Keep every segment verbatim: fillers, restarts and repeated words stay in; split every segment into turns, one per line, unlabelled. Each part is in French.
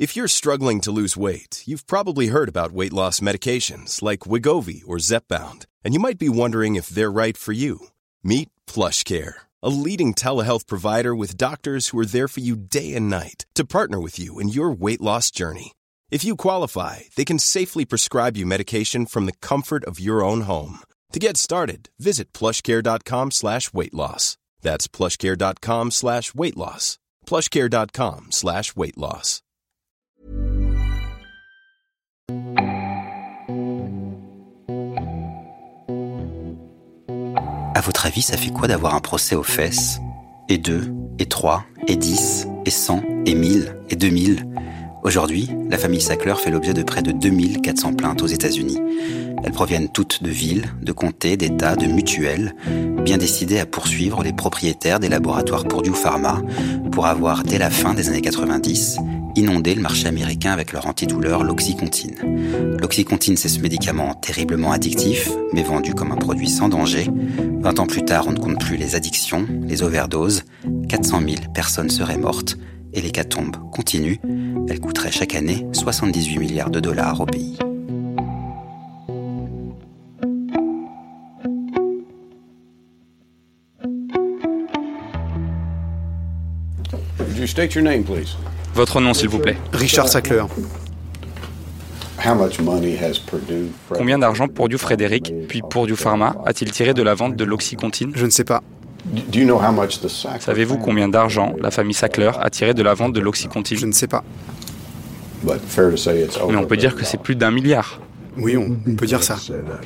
If you're struggling to lose weight, you've probably heard about weight loss medications like Wegovy or Zepbound, and you might be wondering if they're right for you. Meet PlushCare, a leading telehealth provider with doctors who are there for you day and night to partner with you in your weight loss journey. If you qualify, they can safely prescribe you medication from the comfort of your own home. To get started, visit plushcare.com slash weight loss. That's plushcare.com slash weight loss. plushcare.com slash weight loss.
À votre avis, ça fait quoi d'avoir un procès aux fesses ? Et deux, et trois, et dix, et cent, et mille, et deux mille. Aujourd'hui, la famille Sackler fait l'objet de près de deux mille quatre cents plaintes aux États-Unis. Elles proviennent toutes de villes, de comtés, d'États, de mutuelles, bien décidées à poursuivre les propriétaires des laboratoires Purdue Pharma pour avoir, dès la fin des années quatre-vingt-dix, inondé le marché américain avec leur antidouleur, l'Oxycontin. L'Oxycontin, c'est ce médicament terriblement addictif, mais vendu comme un produit sans danger. vingt ans plus tard, on ne compte plus les addictions, les overdoses. quatre cent mille personnes seraient mortes et l'hécatombe continue. Elle coûterait chaque année soixante-dix-huit milliards de dollars au pays.
Would you state your name, please?
Votre nom, s'il vous plaît.
Richard Sackler.
Combien d'argent Purdue Frederick, puis Purdue Pharma, a-t-il tiré de la vente de l'Oxycontin ?
Je ne sais pas.
Savez-vous combien d'argent la famille Sackler a tiré de la vente de l'Oxycontin ?
Je ne sais pas.
Mais on peut dire que c'est plus d'un milliard.
Oui, on peut dire ça.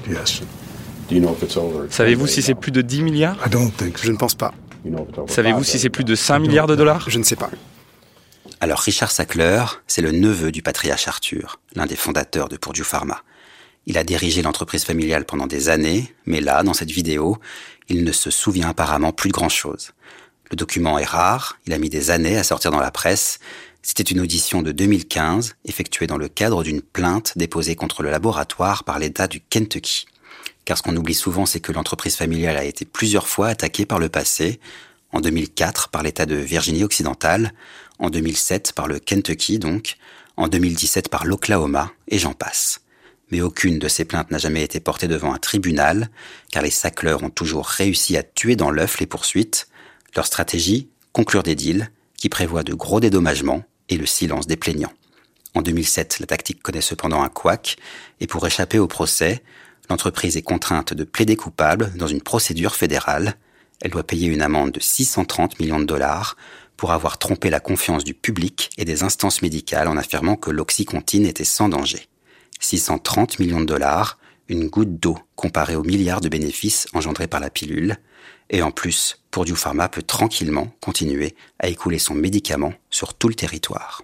Savez-vous si c'est plus de dix milliards ?
Je ne pense pas.
Savez-vous si c'est plus de cinq milliards de dollars ?
Je ne sais pas.
Alors Richard Sackler, c'est le neveu du patriarche Arthur, l'un des fondateurs de Purdue Pharma. Il a dirigé l'entreprise familiale pendant des années, mais là, dans cette vidéo, il ne se souvient apparemment plus de grand-chose. Le document est rare, il a mis des années à sortir dans la presse. C'était une audition de deux mille quinze, effectuée dans le cadre d'une plainte déposée contre le laboratoire par l'État du Kentucky. Car ce qu'on oublie souvent, c'est que l'entreprise familiale a été plusieurs fois attaquée par le passé. En deux mille quatre, par l'État de Virginie-Occidentale. En deux mille sept, par le Kentucky, donc. En deux mille dix-sept, par l'Oklahoma, et j'en passe. Mais aucune de ces plaintes n'a jamais été portée devant un tribunal, car les Sackler ont toujours réussi à tuer dans l'œuf les poursuites. Leur stratégie, conclure des deals, qui prévoient de gros dédommagements et le silence des plaignants. En deux mille sept, la tactique connaît cependant un couac, et pour échapper au procès, l'entreprise est contrainte de plaider coupable dans une procédure fédérale. Elle doit payer une amende de six cent trente millions de dollars pour avoir trompé la confiance du public et des instances médicales en affirmant que l'Oxycontin était sans danger. six cent trente millions de dollars, une goutte d'eau comparée aux milliards de bénéfices engendrés par la pilule. Et en plus, Purdue Pharma peut tranquillement continuer à écouler son médicament sur tout le territoire.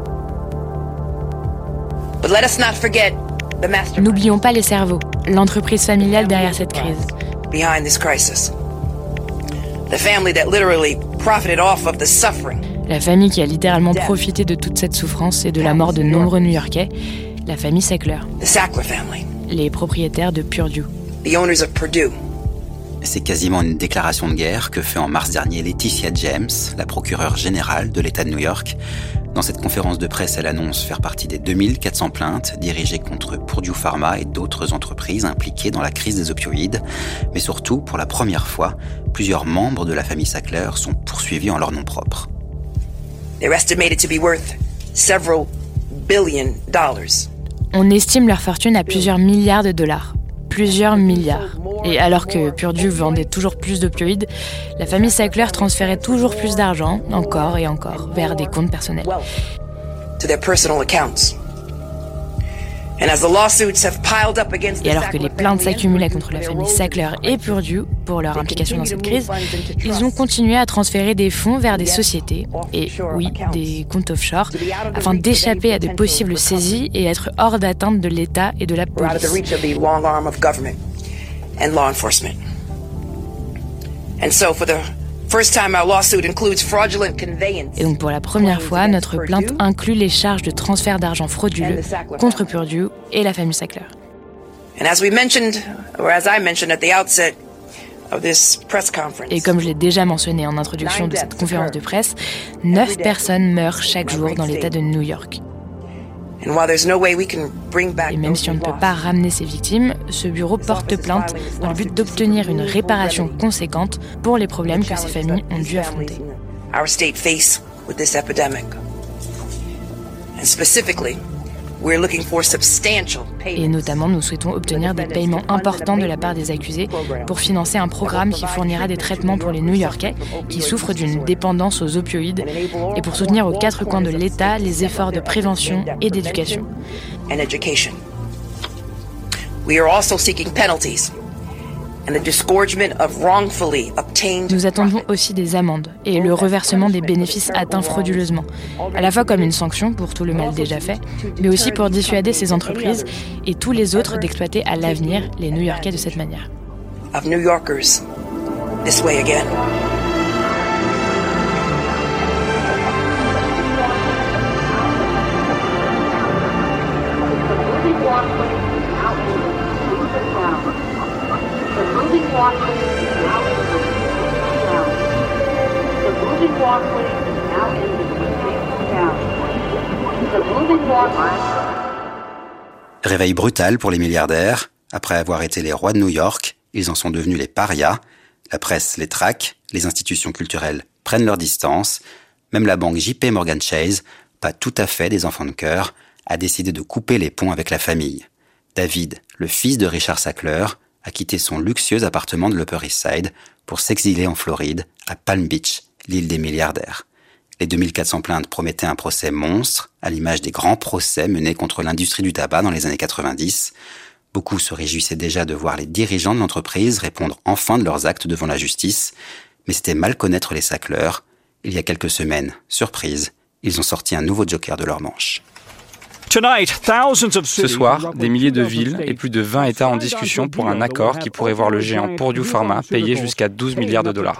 But let us not forget the master.
N'oublions pas les cerveaux, l'entreprise familiale derrière cette crise.
Behind this crisis. The family that literally profited off of the suffering.
La famille qui a littéralement profité de toute cette souffrance et de la mort de nombreux New-Yorkais, la famille Sackler.
The Sackler family.
Les propriétaires de Purdue.
The owners of Purdue.
C'est quasiment une déclaration de guerre que fait en mars dernier Letitia James, la procureure générale de l'État de New York. Dans cette conférence de presse, elle annonce faire partie des deux mille quatre cents plaintes dirigées contre Purdue Pharma et d'autres entreprises impliquées dans la crise des opioïdes. Mais surtout, pour la première fois, plusieurs membres de la famille Sackler sont poursuivis en leur nom propre.
They're estimated to be worth several billion dollars.
On estime leur fortune à plusieurs milliards de dollars. Plusieurs milliards. Et alors que Purdue vendait toujours plus d'opioïdes, la famille Sackler transférait toujours plus d'argent, encore et encore, vers des comptes personnels.
To their personal accounts. And as the lawsuits have piled up against
Et alors que les plaintes s'accumulaient contre la famille Sackler et Purdue pour leur implication dans cette crise, ils ont continué à transférer des fonds vers des sociétés, et oui, des comptes offshore, afin d'échapper à de possibles saisies et être hors d'atteinte de l'État et de la police.
And law enforcement. And so for the first time our lawsuit includes fraudulent conveyance.
Et donc pour la première fois, notre plainte inclut les charges de transfert d'argent frauduleux contre Purdue et la famille Sackler.
And as we mentioned, or as I mentioned at the outset of this press conference.
Et comme je l'ai déjà mentionné en introduction de cette conférence de presse, neuf personnes meurent chaque jour dans l'État de New York. Et même si on ne peut pas ramener ces victimes, ce bureau porte plainte dans le but d'obtenir une réparation conséquente pour les problèmes que ces familles ont dû affronter. Et notamment, nous souhaitons obtenir des paiements importants de la part des accusés pour financer un programme qui fournira des traitements pour les New-Yorkais qui souffrent d'une dépendance aux opioïdes et pour soutenir aux quatre coins de l'État les efforts de prévention et d'éducation. Nous attendons aussi des amendes et le reversement des bénéfices atteints frauduleusement, à la fois comme une sanction pour tout le mal déjà fait, mais aussi pour dissuader ces entreprises et tous les autres d'exploiter à l'avenir les New-Yorkais de cette manière.
Of New Yorkers, this way again.
Réveil brutal pour les milliardaires. Après avoir été les rois de New York, ils en sont devenus les parias. La presse les traque, les institutions culturelles prennent leur distance. Même la banque J P Morgan Chase, pas tout à fait des enfants de cœur, a décidé de couper les ponts avec la famille. David, le fils de Richard Sackler, a quitté son luxueux appartement de l'Upper East Side pour s'exiler en Floride, à Palm Beach, l'île des milliardaires. Les deux mille quatre cents plaintes promettaient un procès monstre, à l'image des grands procès menés contre l'industrie du tabac dans les années quatre-vingt-dix. Beaucoup se réjouissaient déjà de voir les dirigeants de l'entreprise répondre enfin de leurs actes devant la justice, mais c'était mal connaître les Sackler. Il y a quelques semaines, surprise, ils ont sorti un nouveau joker de leur manche.
Ce soir, des milliers de villes et plus de vingt États en discussion pour un accord qui pourrait voir le géant Purdue Pharma payer jusqu'à douze milliards de dollars.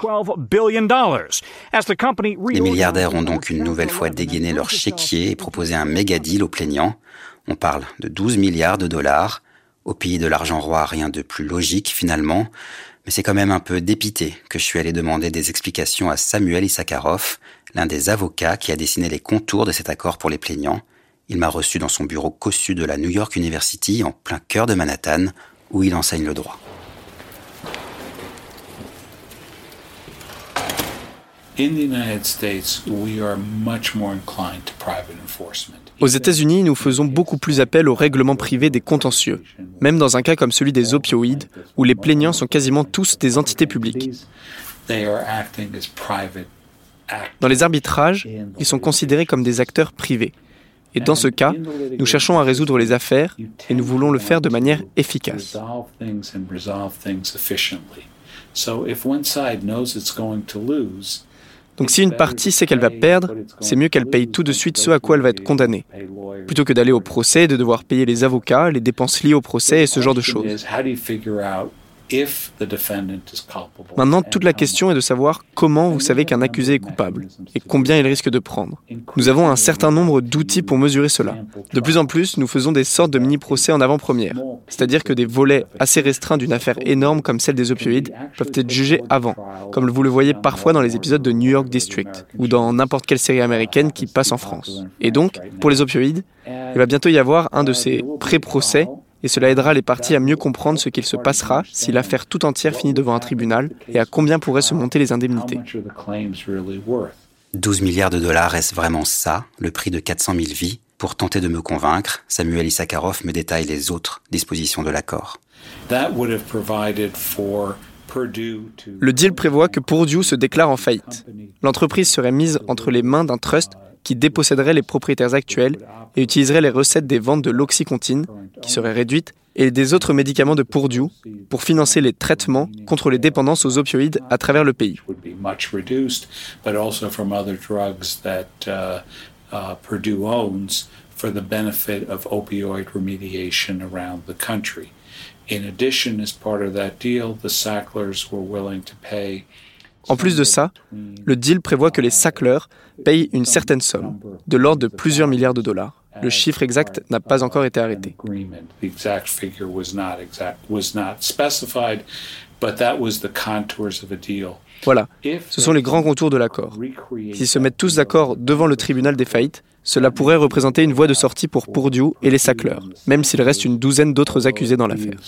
Les milliardaires ont donc une nouvelle fois dégainé leur chéquier et proposé un méga deal aux plaignants. On parle de douze milliards de dollars. Au pays de l'argent roi, rien de plus logique finalement. Mais c'est quand même un peu dépité que je suis allé demander des explications à Samuel Issacharoff, l'un des avocats qui a dessiné les contours de cet accord pour les plaignants. Il m'a reçu dans son bureau cossu de la New York University, en plein cœur de Manhattan, où il enseigne le droit.
Aux États-Unis, nous faisons beaucoup plus appel au règlement privé des contentieux, même dans un cas comme celui des opioïdes, où les plaignants sont quasiment tous des entités publiques. Dans les arbitrages, ils sont considérés comme des acteurs privés. Et dans ce cas, nous cherchons à résoudre les affaires et nous voulons le faire de manière efficace. Donc si une partie sait qu'elle va perdre, c'est mieux qu'elle paye tout de suite ce à quoi elle va être condamnée, plutôt que d'aller au procès et de devoir payer les avocats, les dépenses liées au procès et ce genre de choses. Maintenant, toute la question est de savoir comment vous savez qu'un accusé est coupable et combien il risque de prendre. Nous avons un certain nombre d'outils pour mesurer cela. De plus en plus, nous faisons des sortes de mini-procès en avant-première, c'est-à-dire que des volets assez restreints d'une affaire énorme comme celle des opioïdes peuvent être jugés avant, comme vous le voyez parfois dans les épisodes de New York District ou dans n'importe quelle série américaine qui passe en France. Et donc, pour les opioïdes, il va bientôt y avoir un de ces pré-procès. Et cela aidera les parties à mieux comprendre ce qu'il se passera si l'affaire tout entière finit devant un tribunal et à combien pourraient se monter les indemnités.
douze milliards de dollars, est-ce vraiment ça, le prix de quatre cent mille vies? Pour tenter de me convaincre, Samuel Issacharoff me détaille les autres dispositions de l'accord.
Le deal prévoit que Purdue se déclare en faillite. L'entreprise serait mise entre les mains d'un trust qui déposséderait les propriétaires actuels et utiliserait les recettes des ventes de l'Oxycontin, qui seraient réduites, et des autres médicaments de Purdue pour financer les traitements contre les dépendances aux opioïdes à travers le pays. En plus de ça, le deal prévoit que les Sackler payent une certaine somme, de l'ordre de plusieurs milliards de dollars. Le chiffre exact n'a pas encore été arrêté. Voilà, ce sont les grands contours de l'accord. S'ils se mettent tous d'accord devant le tribunal des faillites, cela pourrait représenter une voie de sortie pour Purdue et les Sackler, même s'il reste une douzaine d'autres accusés dans l'affaire.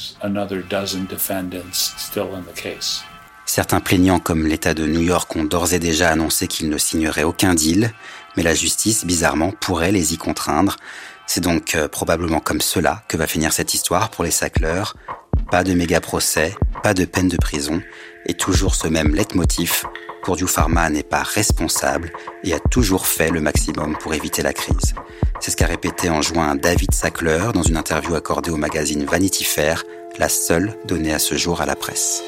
Certains plaignants comme l'État de New York ont d'ores et déjà annoncé qu'ils ne signeraient aucun deal, mais la justice, bizarrement, pourrait les y contraindre. C'est donc euh, probablement comme cela que va finir cette histoire pour les Sackler. Pas de méga procès, pas de peine de prison, et toujours ce même leitmotiv, Purdue Pharma n'est pas responsable et a toujours fait le maximum pour éviter la crise. C'est ce qu'a répété en juin David Sackler dans une interview accordée au magazine Vanity Fair, la seule donnée à ce jour à la presse.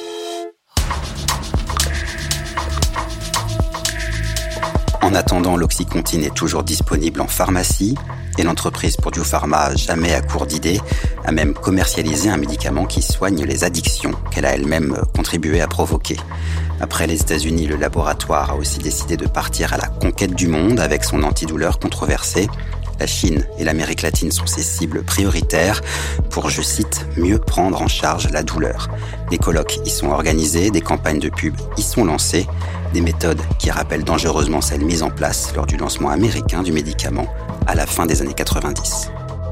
En attendant, l'Oxycontin est toujours disponible en pharmacie et l'entreprise Purdue Pharma, jamais à court d'idées, a même commercialisé un médicament qui soigne les addictions qu'elle a elle-même contribué à provoquer. Après les États-Unis, le laboratoire a aussi décidé de partir à la conquête du monde avec son antidouleur controversé. La Chine et l'Amérique latine sont ses cibles prioritaires pour, je cite, mieux prendre en charge la douleur. Des colloques y sont organisés, des campagnes de pub y sont lancées, des méthodes qui rappellent dangereusement celles mises en place lors du lancement américain du médicament à la fin des années quatre-vingt-dix.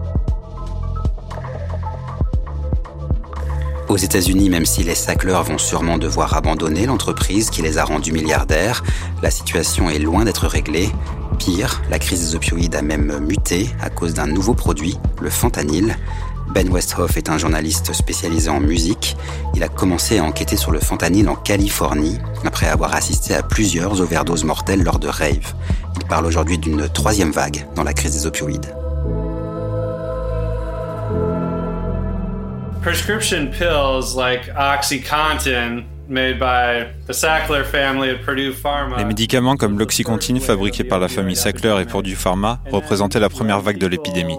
Aux États-Unis, même si les Sackler vont sûrement devoir abandonner l'entreprise qui les a rendus milliardaires, la situation est loin d'être réglée. Pire, la crise des opioïdes a même muté à cause d'un nouveau produit, le fentanyl. Ben Westhoff est un journaliste spécialisé en musique. Il a commencé à enquêter sur le fentanyl en Californie, après avoir assisté à plusieurs overdoses mortelles lors de raves. Il parle aujourd'hui d'une troisième vague dans la crise des opioïdes.
Prescription pills like OxyContin made by the Sackler family at Purdue Pharma.
Les médicaments comme l'Oxycontin fabriqués par la famille Sackler et Purdue Pharma représentaient la première vague de l'épidémie.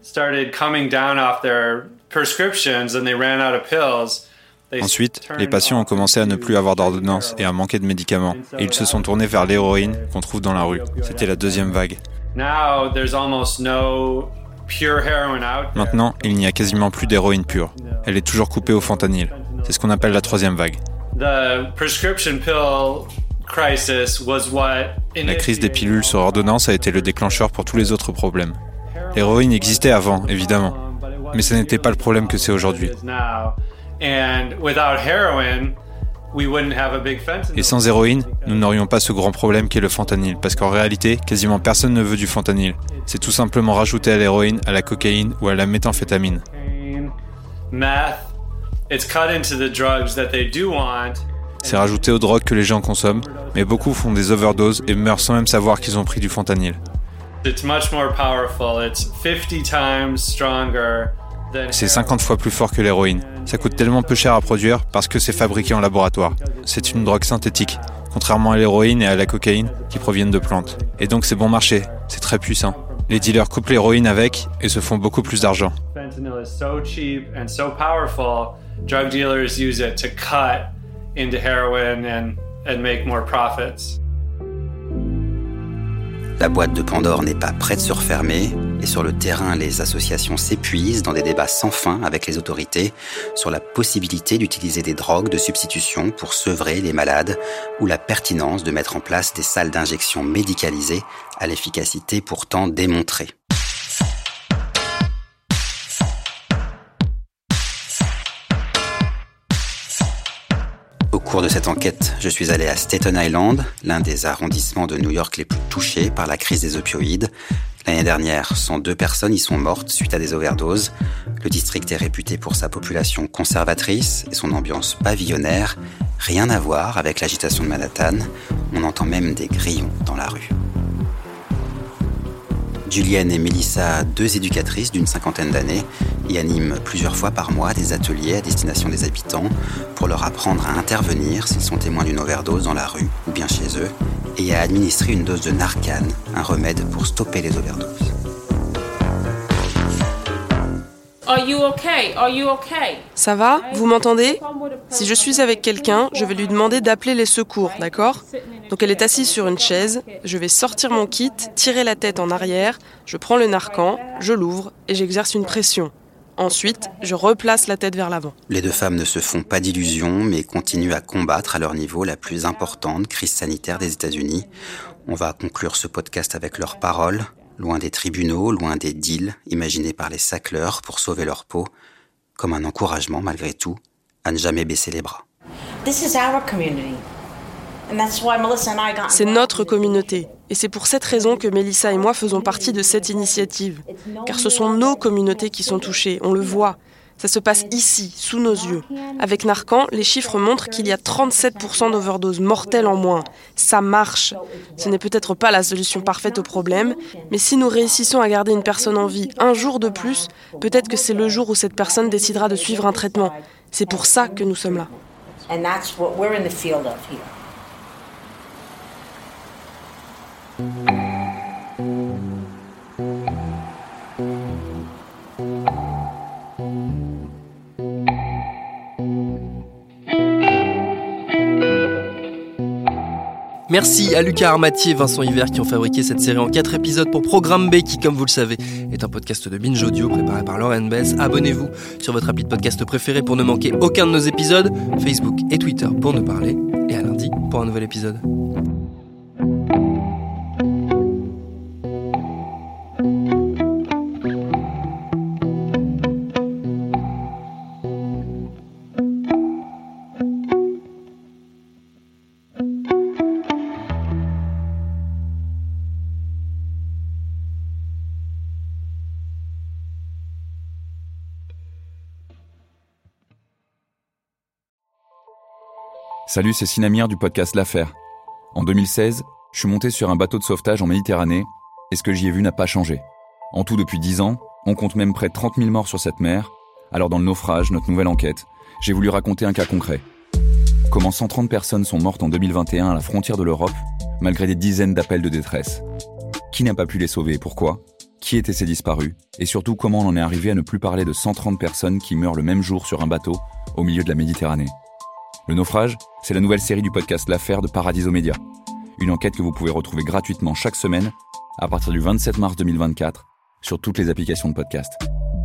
Ensuite, les patients ont commencé à ne plus avoir d'ordonnance et à manquer de médicaments, et ils se sont tournés vers l'héroïne qu'on trouve dans la rue. C'était la deuxième vague. Maintenant, il n'y a quasiment plus d'héroïne pure. Elle est toujours coupée au fentanyl. C'est ce qu'on appelle la troisième vague. La crise des pilules sur ordonnance a été le déclencheur pour tous les autres problèmes. L'héroïne existait avant, évidemment, mais ce n'était pas le problème que c'est aujourd'hui. Et sans héroïne, nous n'aurions pas ce grand problème qu'est le fentanyl, parce qu'en réalité, quasiment personne ne veut du fentanyl. C'est tout simplement rajouté à l'héroïne, à la cocaïne ou à la méthamphétamine. C'est rajouté aux drogues que les gens consomment, mais beaucoup font des overdoses et meurent sans même savoir qu'ils ont pris du fentanyl. C'est cinquante fois plus fort que l'héroïne. Ça coûte tellement peu cher à produire parce que c'est fabriqué en laboratoire. C'est une drogue synthétique, contrairement à l'héroïne et à la cocaïne qui proviennent de plantes. Et donc c'est bon marché, c'est très puissant. Les dealers coupent l'héroïne avec et se font beaucoup plus d'argent.
Drug dealers use it to cut into heroin and, and make more profits.
La boîte de Pandore n'est pas prête de se refermer et sur le terrain, les associations s'épuisent dans des débats sans fin avec les autorités sur la possibilité d'utiliser des drogues de substitution pour sevrer les malades ou la pertinence de mettre en place des salles d'injection médicalisées à l'efficacité pourtant démontrée. Au cours de cette enquête, je suis allé à Staten Island, l'un des arrondissements de New York les plus touchés par la crise des opioïdes. L'année dernière, cent deux personnes y sont mortes suite à des overdoses. Le district est réputé pour sa population conservatrice et son ambiance pavillonnaire. Rien à voir avec l'agitation de Manhattan. On entend même des grillons dans la rue. Julienne et Melissa, deux éducatrices d'une cinquantaine d'années, y animent plusieurs fois par mois des ateliers à destination des habitants pour leur apprendre à intervenir s'ils sont témoins d'une overdose dans la rue ou bien chez eux et à administrer une dose de Narcan, un remède pour stopper les overdoses.
Are you okay? Are you okay?
Ça va? Vous m'entendez? Si je suis avec quelqu'un, je vais lui demander d'appeler les secours, d'accord? Donc elle est assise sur une chaise, je vais sortir mon kit, tirer la tête en arrière, je prends le Narcan, je l'ouvre et j'exerce une pression. Ensuite, je replace la tête vers l'avant.
Les deux femmes ne se font pas d'illusions, mais continuent à combattre à leur niveau la plus importante crise sanitaire des États-Unis. On va conclure ce podcast avec leurs paroles, loin des tribunaux, loin des deals imaginés par les Sackler pour sauver leur peau, comme un encouragement malgré tout à ne jamais baisser les bras.
C'est notre communauté. Et c'est pour cette raison que Mélissa et moi faisons partie de cette initiative. Car ce sont nos communautés qui sont touchées, on le voit. Ça se passe ici, sous nos yeux. Avec Narcan, les chiffres montrent qu'il y a trente-sept pour cent d'overdoses mortelles en moins. Ça marche. Ce n'est peut-être pas la solution parfaite au problème, mais si nous réussissons à garder une personne en vie un jour de plus, peut-être que c'est le jour où cette personne décidera de suivre un traitement. C'est pour ça que nous sommes là. And that's what we're in the field of here.
Merci à Lucas Armati et Vincent Hiver qui ont fabriqué cette série en quatre épisodes pour Programme B qui, comme vous le savez, est un podcast de Binge Audio préparé par Lauren Bess. Abonnez-vous sur votre appli de podcast préféré pour ne manquer aucun de nos épisodes, Facebook et Twitter pour nous parler, et à lundi pour un nouvel épisode.
Salut, c'est Sinamir du podcast L'Affaire. En deux mille seize, je suis monté sur un bateau de sauvetage en Méditerranée et ce que j'y ai vu n'a pas changé. En tout, depuis dix ans, on compte même près de trente mille morts sur cette mer. Alors dans le naufrage, notre nouvelle enquête, j'ai voulu raconter un cas concret. Comment cent trente personnes sont mortes en deux mille vingt et un à la frontière de l'Europe, malgré des dizaines d'appels de détresse. Qui n'a pas pu les sauver et pourquoi ? Qui étaient ces disparus ? Et surtout, comment on en est arrivé à ne plus parler de cent trente personnes qui meurent le même jour sur un bateau au milieu de la Méditerranée ? Le naufrage, c'est la nouvelle série du podcast L'Affaire de Paradiso Media. Une enquête que vous pouvez retrouver gratuitement chaque semaine à partir du vingt-sept mars deux mille vingt-quatre sur toutes les applications de podcast.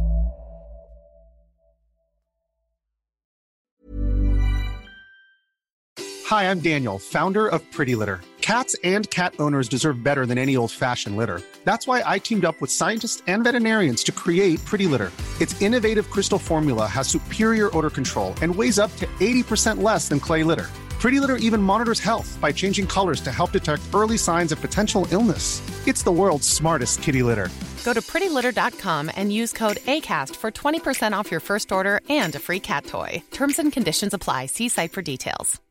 Hi, I'm Daniel, founder of Pretty Litter. Cats and cat owners deserve better than any old-fashioned litter. That's why I teamed up with scientists and veterinarians to create Pretty Litter. Its innovative crystal formula has superior odor control and weighs up to eighty percent less than clay litter. Pretty Litter even monitors health by changing colors to help detect early signs of potential illness. It's the world's smartest kitty litter.
Go to pretty litter dot com and use code ACAST for twenty percent off your first order and a free cat toy. Terms and conditions apply. See site for details.